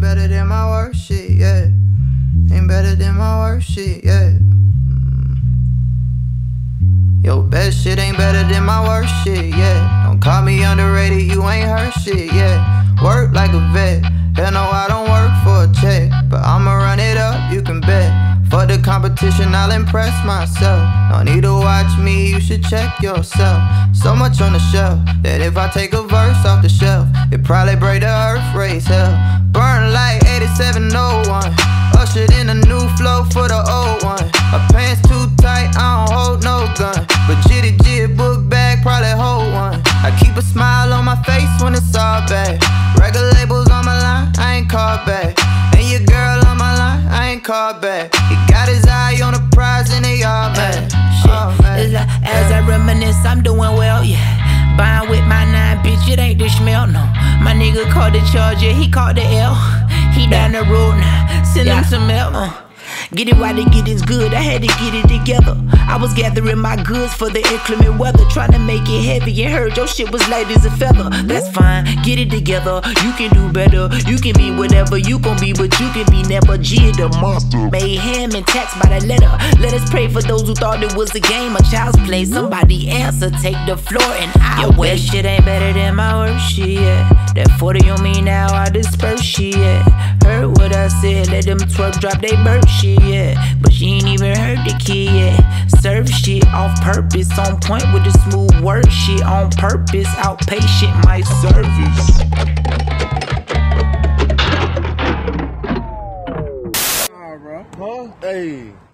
better than my worst shit, yeah. Ain't better than my worst shit, yeah. Your best shit ain't better than my worst shit, yeah. Don't call me underrated, you ain't her shit, yeah. Work like a vet, hell no, I don't work for a check, but I'ma run it up, you can bet. For the competition, I'll impress myself. No need to watch me, you should check yourself. So much on the shelf, that if I take a verse off the shelf, it probably break the earth, raise hell. Burn like 8701, ushered in a new flow for the old one. My pants too tight, I don't hold no gun, but jitty jit book bag, probably hold one. I keep a smile on my face when it's all bad. Record labels on my line, I ain't called back. And your girl on my line, I ain't called back. He got his eye on the prize and they all mad. As I reminisce, I'm doing well, yeah. Buying with my 9, bitch, it ain't the smell, no. My nigga called the charger, he called the L. He down the road now, send him some mail. Get it while the get is good, I had to get it together. I was gathering my goods for the inclement weather, trying to make it heavy and heard your shit was light as a feather. That's fine, get it together, you can do better. You can be whatever you gon' be, but you can be never G the monster. Mayhem and taxed by the letter. Let us pray for those who thought it was a game, a child's play. Somebody answer, take the floor and I wait. Your best shit ain't better than my worst shit, yeah. That 40 on me now, I disperse shit, yeah. Heard what I said, let them twerk drop they burp shit, yeah. But she ain't even heard the kid, yeah. Serve shit off purpose, on point with the smooth word shit. On purpose, outpatient my service. Nah, bro. Huh? Hey.